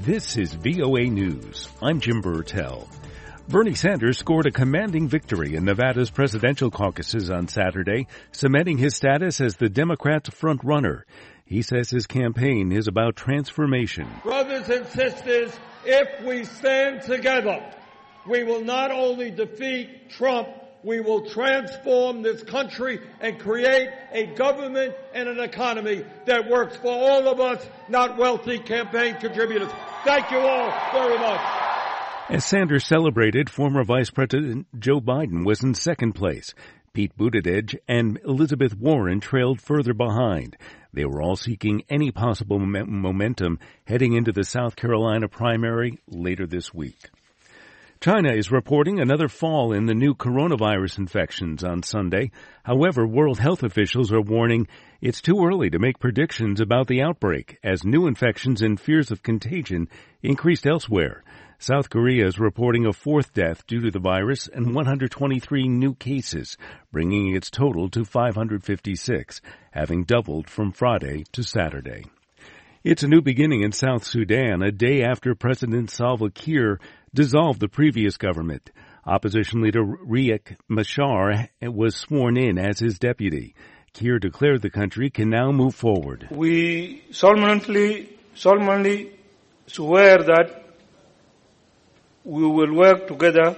This is VOA News. I'm Jim Burtell. Bernie Sanders scored a commanding victory in Nevada's presidential caucuses on Saturday, cementing his status as the Democrats' front-runner. He says his campaign is about transformation. Brothers and sisters, if we stand together, we will not only defeat Trump, we will transform this country and create a government and an economy that works for all of us, not wealthy campaign contributors. Thank you all very much. As Sanders celebrated, former Vice President Joe Biden was in second place. Pete Buttigieg and Elizabeth Warren trailed further behind. They were all seeking any possible momentum heading into the South Carolina primary later this week. China is reporting another fall in the new coronavirus infections on Sunday. However, World Health officials are warning it's too early to make predictions about the outbreak as new infections and fears of contagion increased elsewhere. South Korea is reporting a fourth death due to the virus and 123 new cases, bringing its total to 556, having doubled from Friday to Saturday. It's a new beginning in South Sudan, a day after President Salva Kiir dissolved the previous government. Opposition leader Riek Machar was sworn in as his deputy. Kiir declared the country can now move forward. We solemnly swear that we will work together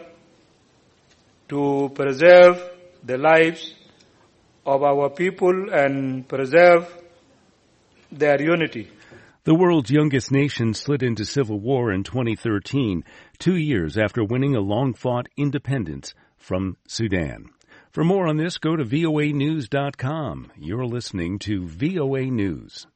to preserve the lives of our people and preserve their unity. The world's youngest nation slid into civil war in 2013, 2 years after winning a long-fought independence from Sudan. For more on this, go to voanews.com. You're listening to VOA News.